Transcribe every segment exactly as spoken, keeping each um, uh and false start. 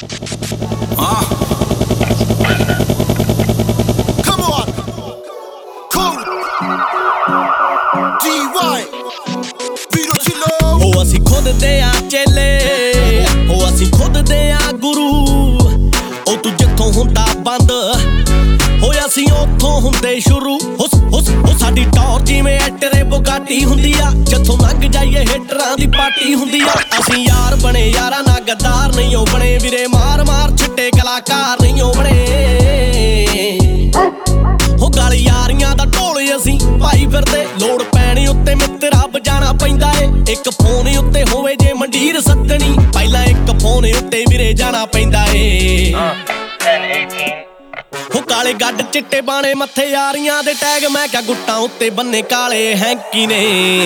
Uh. Come on. Code. D Y. Vito Chilo. ਹੋ ਅਸੀਂ ਖੁਦ ਦੇ ਆ ਚੇਲੇ, ਹੋ ਅਸੀਂ ਖੁਦ ਦੇ ਆ ਗੁਰੂ। ਉਹ ਤੂੰ ਜਿੱਥੋਂ ਹੁੰਦਾ ਬੰਦ, ਹੋਇਆ ਸੀ ਉੱਥੋਂ ਹੁੰਦੇ ਸ਼ੁਰੂ। ਹੁਸ ਹੁਸ ਉਹ ਸਾਡੀ ਟੌਰ ਜਿਵੇਂ ਐਟਰੇ ਬੁਗਾਟੀ ਹੁੰਦੀ ਆ, ਜਿੱਥੋਂ ਲੰਘ ਜਾਈਏ ਹਿਟਰਾਂ ਦੀ ਪਾਰਟੀ ਹੁੰਦੀ ਆ। ਅਸੀਂ ਯਾਰ ਬਣੇ ਯਾਰਾਂ ਨਾਲ ਗੱਦਾਰ ਨਹੀਂ ਉਹ ਬਣੇ, ਵੀਰੇ ਮਾਰ ਮਾਰ ਛਿੱਟੇ ਕਲਾਕਾਰ ਨਹੀਂ ਉਹ ਬਣੇ। ਹੋ ਗਲ ਯਾਰੀਆਂ ਦਾ ਢੋਲ ਅਸੀਂ ਭਾਈ ਫਿਰਦੇ, ਲੋੜ ਪੈਣੀ ਉੱਤੇ ਮਿੱਤਰਾ ਵਜਾਣਾ ਪੈਂਦਾ ਏ। ਇੱਕ ਫੋਨ ਉੱਤੇ ਹੋਵੇ ਜੇ ਮੰਡੀਰ ਸੱਦਣੀ, ਪਹਿਲਾਂ ਇੱਕ ਫੋਨ ਉੱਤੇ ਵੀਰੇ ਜਾਣਾ ਪੈਂਦਾ ਏ। ਹੋ ਕਾਲੇ ਗੱਡ ਚਿੱਟੇ ਬਾਣੇ ਮੱਥੇ ਯਾਰੀਆਂ ਦੇ ਟੈਗ, ਮੈਂ ਕਿਹਾ ਗੁੱਟਾਂ ਉੱਤੇ ਬੰਨੇ ਕਾਲੇ ਹੈਂਕੀ ਨੇ।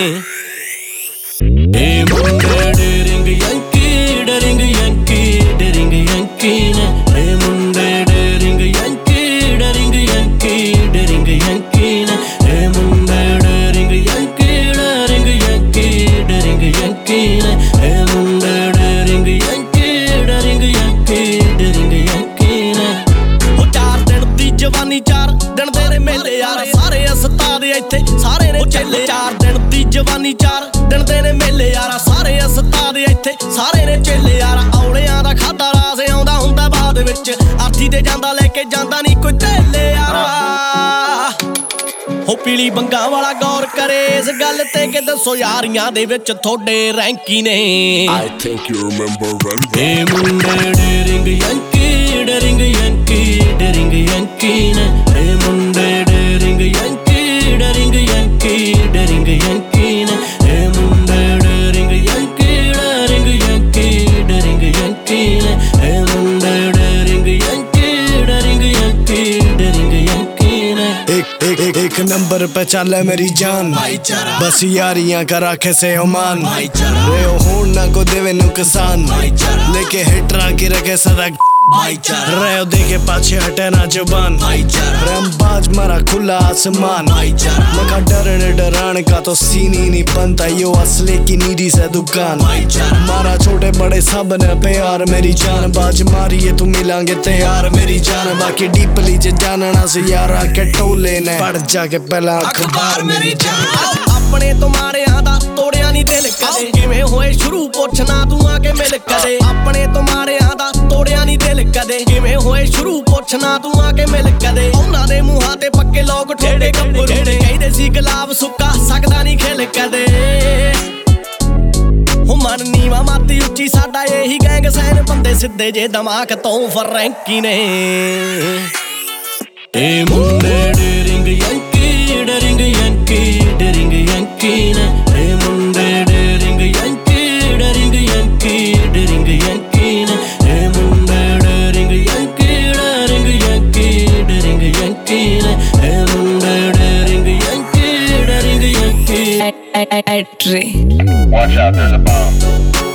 ਏ ਮੁੰਡੇ ਡਰਿੰਗ ਯੰਕੀ, ਡਰਿੰਗ ਯੰਕੀ, ਡਰਿੰਗ ਯੰਕੀ ਨੇ। ਏ ਮੁੰਡੇ ਡਰਿੰਗ ਯੰਕੀ, ਡਰਿੰਗ ਯੰਕੀ, ਡਰਿੰਗ ਯੰਕੀ ਨੇ। ਏ ਮੁੰਡੇ ਡਰਿੰਗ ਯੰਕੀ, ਡਰਿੰਗ ਯੰਕੀ, ਡਰਿੰਗ ਯੰਕੀ ਨੇ। ਏ ਮੁੰਡੇ ਡਰਿੰਗ ਯੰਕੀ, ਡਰਿੰਗ ਯੰਕੀ, ਡਰਿੰਗ ਯੰਕੀ ਨੇ। ਜਵਾਨੀ ਚਾਰ ਦਿਨ ਦੇ ਨੇ ਮੇਲੇ ਯਾਰ, ਸਾਰੇ ਉਸਤਾਦ ਇੱਥੇ ਸਾਰੇ ਨੇ ਚੇਲੇ। ਚਾਰ ਦਿਨ ਦੀ ਜਵਾਨੀ ਚਾਰ ਦਿਨ ਦੇ ਨੇ ਮੇਲੇ ਯਾਰ, ਸਾਰੇ ਉਸਤਾਦ ਇੱਥੇ ਸਾਰੇ ਨੇ ਚੇਲੇ ਯਾਰ। ਔਲਿਆਂ ਦਾ ਖਾਦਾ ਰਾਸ ਆਉਂਦਾ ਹੁੰਦਾ ਬਾਅਦ ਵਿੱਚ, ਆਰਥੀ ਤੇ ਜਾਂਦਾ ਲੈ ਕੇ ਜਾਂਦਾ ਨਹੀਂ ਕੋਈ ਢੇਲੇ ਯਾਰ। ਹੋ ਪੀਲੀ ਬੰਗਾ ਵਾਲਾ ਗੌਰ ਕਰੇ ਇਸ ਗੱਲ ਤੇ ਕਿ ਦੱਸੋ ਯਾਰੀਆਂ ਦੇ ਵਿੱਚ ਤੁਹਾਡੇ ਰੈਂਕੀ ਨੇ। I think you remember when ਏ ਮੁੰਡੇ ਡਰਿੰਗ ਯੰਕੀ, ਡਰਿੰਗ ਯੰਕੀ, ਡਰਿੰਗ ਯੰਕੀ ਨੇ। ਏ ਮੁੰਡੇ ਡਰਿੰਗ ਯੰਕੀ, ਡਰਿੰਗ ਯੰਕੀ, ਡਰਿੰਗ ਯੰਕੀ ਨੇ। ਏ ਮੁੰਡੇ ਡਰਿੰਗ ਯੰਕੀ, ਡਰਿੰਗ ਯੰਕੀ, ਡਰਿੰਗ ਯੰਕੀ ਨੇ। ਏ ਮੁੰਡੇ ਡਰਿੰਗ ਯੰਕੀ, ਡਰਿੰਗ ਯੰਕੀ, ਡਰਿੰਗ ਯੰਕੀ ਨੇ। एक एक एक एक नंबर पे चले मेरी जान, बस यारियां का राखे से ओमान। रे हो ना को देवे नुकसान, लेके हिटरा की रखे सड़क। रे देखे पाछे हटे ना जुबान, रमबाज मारा खुला आसमान। मका डरने डराने का तो सीन ही नहीं बनता, यो असले की नीडी से दुकान। मारा छोटे बड़े सब ने प्यार मेरी जान, बाज मारी है तू मिलांगे तैयार मेरी जान। बाकी डीपली च जानना से यारा के टोले ने पढ़ जाके पहला अखबार मेरी जान। अपने तो माड़ियां दा तोड़िया नहीं दिल कदे, किवें होए शुरू पुछना तू आके मिल कदे। अपने तो माड़ियां दा तोड़िया नहीं दिल कदे, किवें होए शुरू पुछना तू आके मिल कदे। उन्हां दे मूंहां ते पक्के लोग ठेड़े गब्बरू, कहदे सी गुलाब सुक्का सकदा नहीं खिल कदे। हो मन नीवा माती उच्ची साडा यही गैंग सैन, बंदे सिद्धे जे दिमाग तो फरैंकी ने। ए मुंडे डरिंग यंकी, डरिंग यंकी, डरिंग यंकी ने। ए मुंडे डरिंग यंकी, डरिंग यंकी, डरिंग यंकी ने। ए मुंडे डरिंग यंकी, डरिंग यंकी, डरिंग यंकी ने। ए मुंडे डरिंग यंकी, डरिंग यंकी। At, at, at, Watch out, there's a bomb.